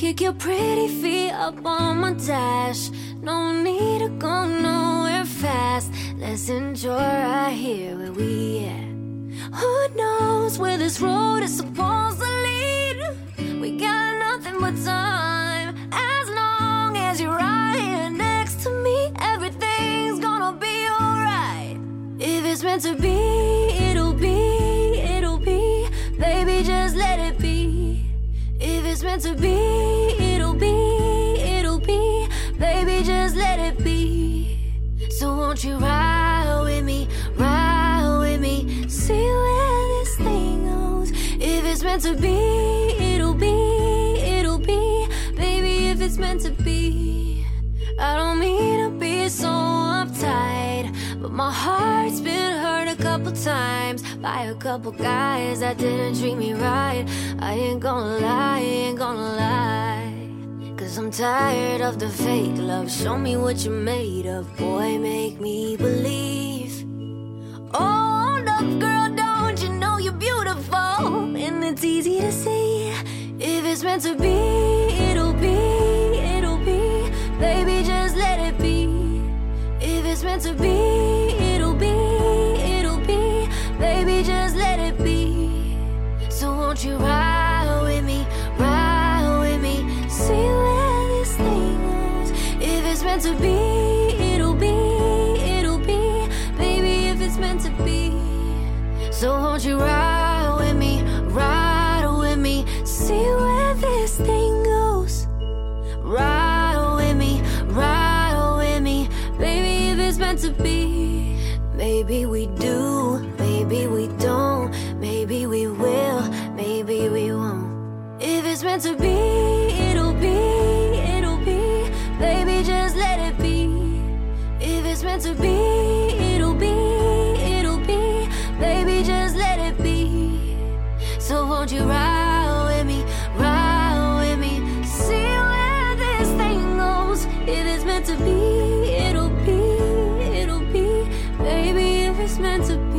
Kick your pretty feet up on my dash. No need to go nowhere fast. Let's enjoy right here where we at. Who knows where this road is supposed to lead? We got nothing but time. As long as you're right here next to me, everything's gonna be alright. If it's meant to be, it'll be, it'll be. Baby, just let it be. If it's meant to be, it'll be, it'll be. Baby, just let it be. So won't you ride with me, see where this thing goes. If it's meant to be, it'll be, it'll be. Baby, if it's meant to be. I don't mean to be so uptight, but my heart's been hurt a couple times by a couple guys that didn't treat me right. I ain't gonna lie, ain't gonna lie, 'cause I'm tired of the fake love. Show me what you're made of, boy, make me believe. Oh, look, girl, don't you know you're beautiful? And it's easy to see. If it's meant to be, it'll be, it'll be. Baby, just let it be. If it's meant to be, it'll be, it'll be. Baby, just let it be. So won't you ride with me, see where this thing goes. If it's meant to be, it'll be, it'll be. Baby, if it's meant to be. So won't you ride with me, see where this thing goes. Ride with me, baby, if it's meant to be. Maybe we do, maybe we don't, maybe we will, maybe we won't. If it's meant to be, it'll be, it'll be. Baby, just let it be. If it's meant to be, it'll be, it'll be. Baby, just let it be. So won't you ride with me, see where this thing goes. If it's meant to be, it'll be, it'll be. Baby, if it's meant to be.